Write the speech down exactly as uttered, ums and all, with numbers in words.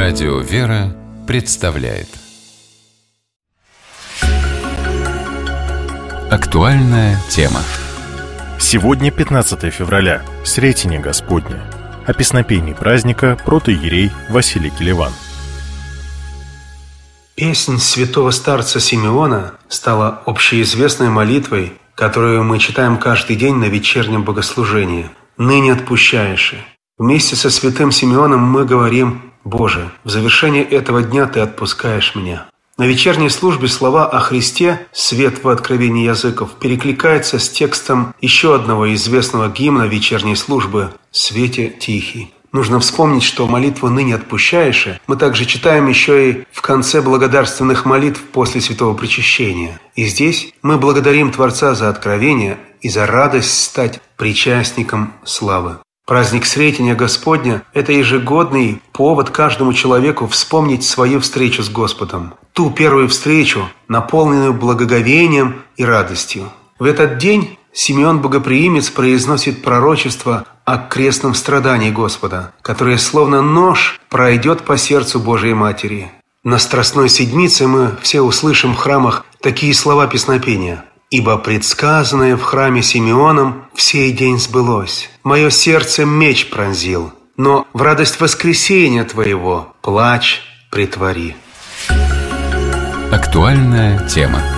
Радио «Вера» представляет актуальная тема. Сегодня пятнадцатое февраля, Сретение Господне. О песнопении праздника протоиерей Василий Килеван. Песнь святого старца Симеона стала общеизвестной молитвой, которую мы читаем каждый день на вечернем богослужении. «Ныне отпущаешь». Вместе со святым Симеоном мы говорим: «Боже, в завершение этого дня Ты отпускаешь меня». На вечерней службе слова о Христе «Свет в откровении языков» перекликается с текстом еще одного известного гимна вечерней службы «Свете тихий». Нужно вспомнить, что молитву «Ныне отпущаешь» мы также читаем еще и в конце благодарственных молитв после Святого Причащения. И здесь мы благодарим Творца за откровение и за радость стать причастником славы. Праздник Сретения Господня – это ежегодный повод каждому человеку вспомнить свою встречу с Господом. Ту первую встречу, наполненную благоговением и радостью. В этот день Симеон Богоприимец произносит пророчество о крестном страдании Господа, которое словно нож пройдет по сердцу Божией Матери. На Страстной Седмице мы все услышим в храмах такие слова песнопения: «Ибо предсказанное в храме Симеоном в сей день сбылось. Мое сердце меч пронзил, но в радость воскресения Твоего плач претвори». Актуальная тема.